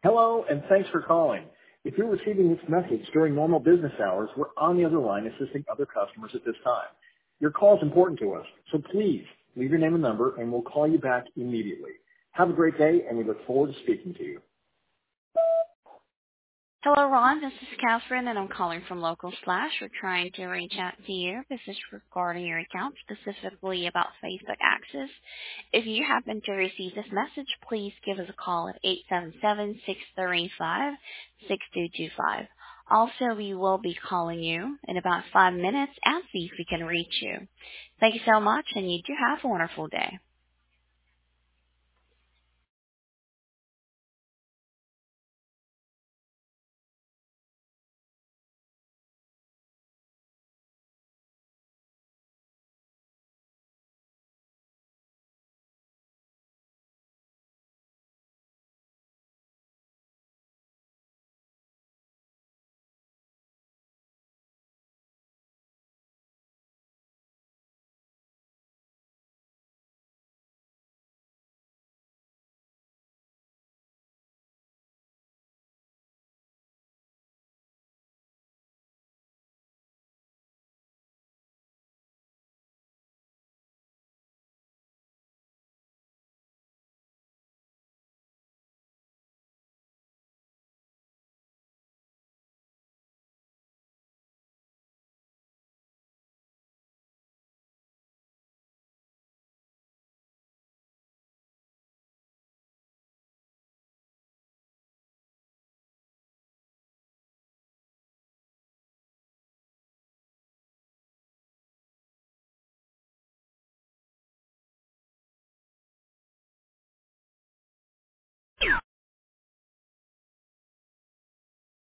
Hello, and thanks for calling. If you're receiving this message during normal business hours, we're on the other line assisting other customers at this time. Your call is important to us, so please leave your name and number, and we'll call you back immediately. Have a great day, and we look forward to speaking to you. Hello, Ron. This is Catherine, and I'm calling from Local Slash. We're trying to reach out to you. This is regarding your account, specifically about Facebook Access. If you happen to receive this message, please give us a call at 877-635-6225. Also, we will be calling you in about 5 minutes and see if we can reach you. Thank you so much, and you do have a wonderful day.